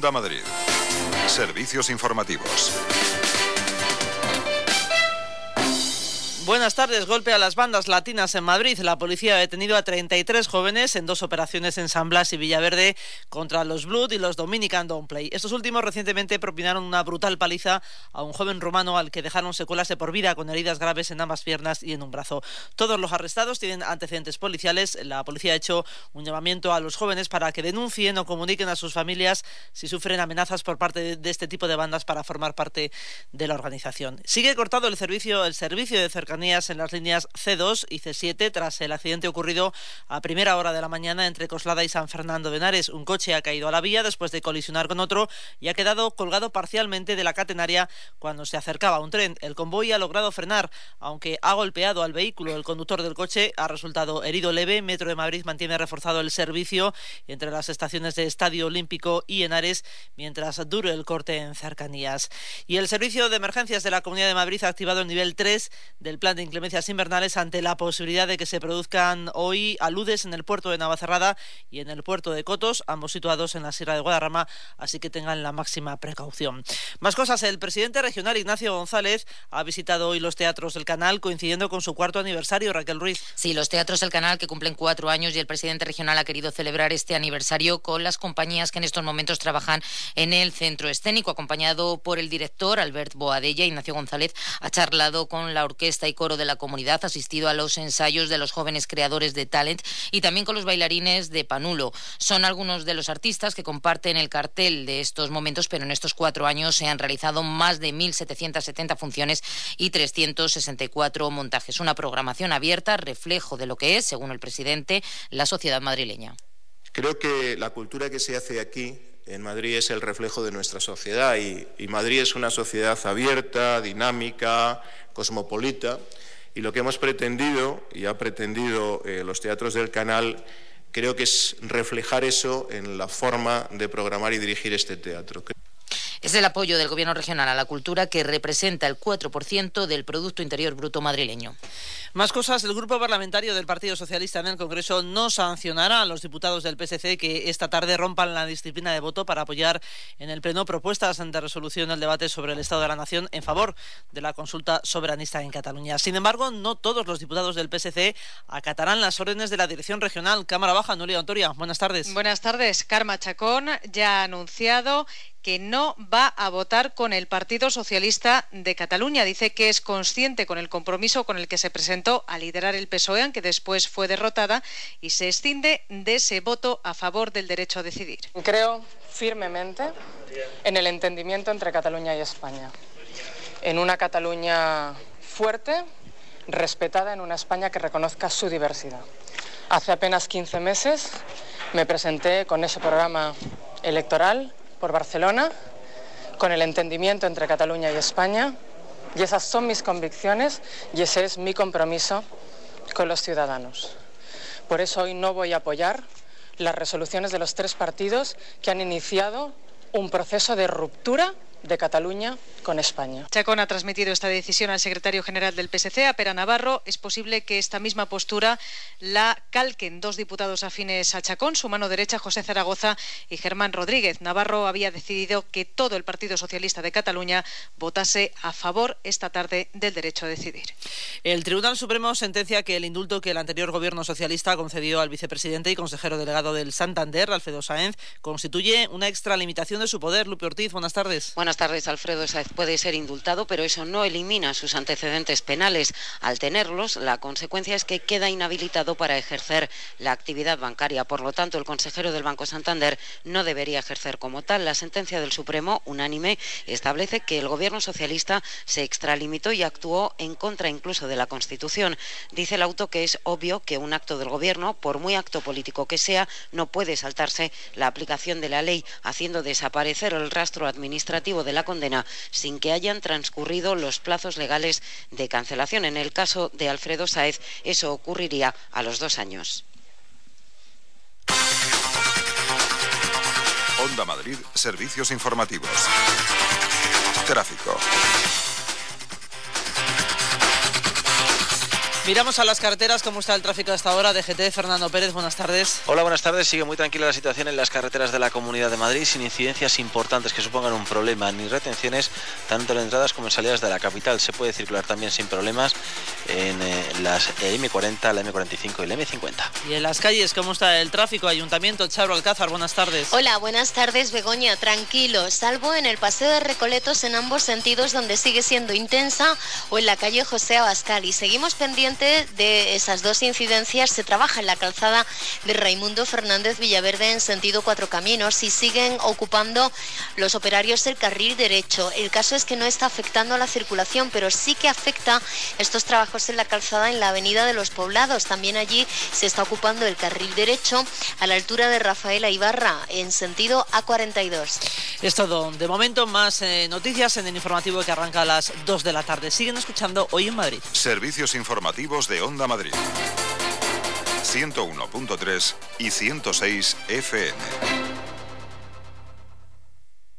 Onda Madrid. Servicios informativos. Buenas tardes. Golpe a las bandas latinas en Madrid. La policía ha detenido a 33 jóvenes en 2 operaciones en San Blas y Villaverde contra los Blood y los Dominican Downplay. Estos últimos recientemente propinaron una brutal paliza a un joven rumano al que dejaron secuelas de por vida con heridas graves en ambas piernas y en un brazo. Todos los arrestados tienen antecedentes policiales. La policía ha hecho un llamamiento a los jóvenes para que denuncien o comuniquen a sus familias si sufren amenazas por parte de este tipo de bandas para formar parte de la organización. Sigue cortado el servicio de cercanías en las líneas C2 y C7 tras el accidente ocurrido a primera hora de la mañana entre Coslada y San Fernando de Henares. Un coche ha caído a la vía después de colisionar con otro y ha quedado colgado parcialmente de la catenaria cuando se acercaba a un tren. El convoy ha logrado frenar, aunque ha golpeado al vehículo. El conductor del coche ha resultado herido leve. Metro de Madrid mantiene reforzado el servicio entre las estaciones de Estadio Olímpico y Henares mientras dure el corte en cercanías. Y el servicio de emergencias de la Comunidad de Madrid ha activado el nivel 3 del plan de inclemencias invernales ante la posibilidad de que se produzcan hoy aludes en el puerto de Navacerrada y en el puerto de Cotos, ambos situados en la Sierra de Guadarrama, así que tengan la máxima precaución. Más cosas. El presidente regional Ignacio González ha visitado hoy los teatros del Canal coincidiendo con su 4º aniversario. Raquel Ruiz. Sí, los teatros del Canal que cumplen 4 años y el presidente regional ha querido celebrar este aniversario con las compañías que en estos momentos trabajan en el centro escénico. Acompañado por el director Albert Boadella, Ignacio González ha charlado con la orquesta y coro de la comunidad, ha asistido a los ensayos de los jóvenes creadores de Talent y también con los bailarines de Panulo. Son algunos de los artistas que comparten el cartel de estos momentos, pero en estos 4 años se han realizado más de 1.770 funciones y 364 montajes. Una programación abierta, reflejo de lo que es, según el presidente, la sociedad madrileña. Creo que la cultura que se hace aquí en Madrid es el reflejo de nuestra sociedad y Madrid es una sociedad abierta, dinámica, cosmopolita. Y lo que hemos pretendido, y ha pretendido los teatros del Canal, creo que es reflejar eso en la forma de programar y dirigir este teatro. Es el apoyo del Gobierno regional a la cultura que representa el 4% del Producto Interior Bruto madrileño. Más cosas. El Grupo Parlamentario del Partido Socialista en el Congreso no sancionará a los diputados del PSC que esta tarde rompan la disciplina de voto para apoyar en el Pleno propuestas de resolución del debate sobre el Estado de la Nación en favor de la consulta soberanista en Cataluña. Sin embargo, no todos los diputados del PSC acatarán las órdenes de la Dirección Regional. Cámara Baja, Nuria Ontoria, buenas tardes. Buenas tardes. Karma Chacón ya ha anunciado que no va a votar con el Partido Socialista de Cataluña. Dice que es consciente con el compromiso con el que se presentó a liderar el PSOE, aunque después fue derrotada, y se escinde de ese voto a favor del derecho a decidir. Creo firmemente en el entendimiento entre Cataluña y España, en una Cataluña fuerte, respetada, en una España que reconozca su diversidad. Hace apenas 15 meses me presenté con ese programa electoral por Barcelona, con el entendimiento entre Cataluña y España, y esas son mis convicciones y ese es mi compromiso con los ciudadanos. Por eso hoy no voy a apoyar las resoluciones de los 3 partidos que han iniciado un proceso de ruptura de Cataluña con España. Chacón ha transmitido esta decisión al secretario general del PSC, a Pere Navarro. Es posible que esta misma postura la calquen 2 diputados afines a Chacón, su mano derecha José Zaragoza y Germán Rodríguez. Navarro había decidido que todo el Partido Socialista de Cataluña votase a favor esta tarde del derecho a decidir. El Tribunal Supremo sentencia que el indulto que el anterior gobierno socialista concedió al vicepresidente y consejero delegado del Santander, Alfredo Sáenz, constituye una extralimitación de su poder. Lupe Ortiz, buenas tardes. Buenas tardes. Alfredo Sáenz puede ser indultado, pero eso no elimina sus antecedentes penales. Al tenerlos, la consecuencia es que queda inhabilitado para ejercer la actividad bancaria. Por lo tanto, el consejero del Banco Santander no debería ejercer como tal. La sentencia del Supremo, unánime, establece que el gobierno socialista se extralimitó y actuó en contra incluso de la Constitución. Dice el auto que es obvio que un acto del gobierno, por muy acto político que sea, no puede saltarse la aplicación de la ley, haciendo desaparecer el rastro administrativo de la condena sin que hayan transcurrido los plazos legales de cancelación. En el caso de Alfredo Sáenz, eso ocurriría a los 2 años. Onda Madrid, servicios informativos. Tráfico. Miramos a las carreteras, ¿cómo está el tráfico hasta ahora? DGT, Fernando Pérez, buenas tardes. Hola, buenas tardes. Sigue muy tranquila la situación en las carreteras de la Comunidad de Madrid, sin incidencias importantes que supongan un problema ni retenciones, tanto en entradas como en salidas de la capital. Se puede circular también sin problemas en las M40, la M45 y la M50. Y en las calles, ¿cómo está el tráfico? Ayuntamiento, Charo Alcázar, buenas tardes. Hola, buenas tardes, Begoña. Tranquilo, salvo en el Paseo de Recoletos en ambos sentidos, donde sigue siendo intensa, o en la calle José Abascal. Y seguimos pendientes de esas dos incidencias. Se trabaja en la calzada de Raimundo Fernández Villaverde en sentido Cuatro Caminos y siguen ocupando los operarios el carril derecho. El caso es que no está afectando a la circulación, pero sí que afecta estos trabajos en la calzada en la avenida de los Poblados. También allí se está ocupando el carril derecho a la altura de Rafaela Ibarra en sentido A42. Es todo. De momento, más noticias en el informativo que arranca a las 2 de la tarde. Siguen escuchando Hoy en Madrid. Servicios informativos de Onda Madrid. 101.3 y 106 FM.